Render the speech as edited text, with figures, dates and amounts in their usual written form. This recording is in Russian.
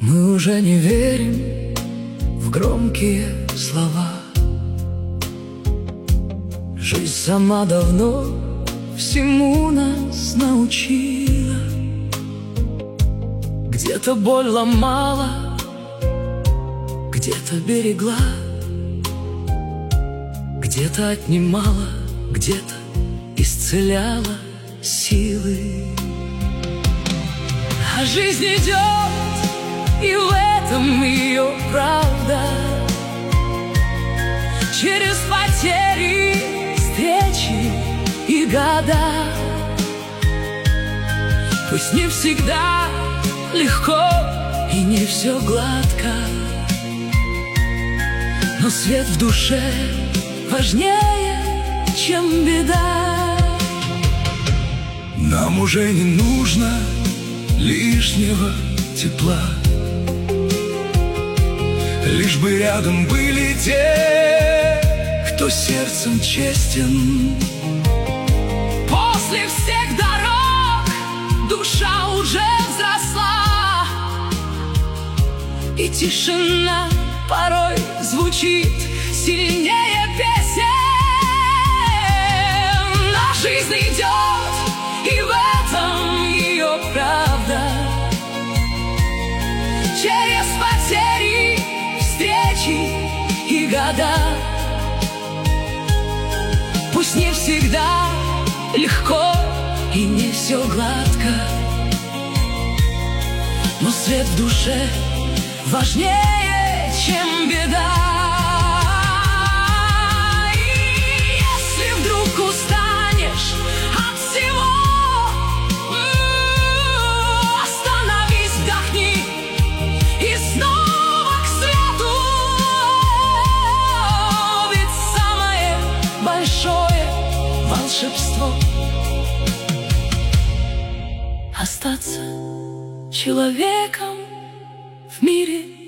Мы уже не верим в громкие слова. Жизнь сама давно всему нас научила. Где-то боль ломала, где-то берегла, где-то отнимала, где-то исцеляла силы. А жизнь идет, и в этом ее правда. Через потери, встречи и года. Пусть не всегда легко и не все гладко, но свет в душе важнее, чем беда. Нам уже не нужно лишнего тепла, лишь бы рядом были те, кто сердцем честен. После всех дорог душа уже взросла, и тишина порой звучит сильнее песен. Но жизнь идет, и в этом ее правда. Через потери, встречи и года. Пусть не всегда легко и не все гладко, но свет в душе важнее, чем беда. И если вдруг устанешь от всего, остановись, вдохни и снова к свету. Ведь самое большое волшебство — остаться человеком в мире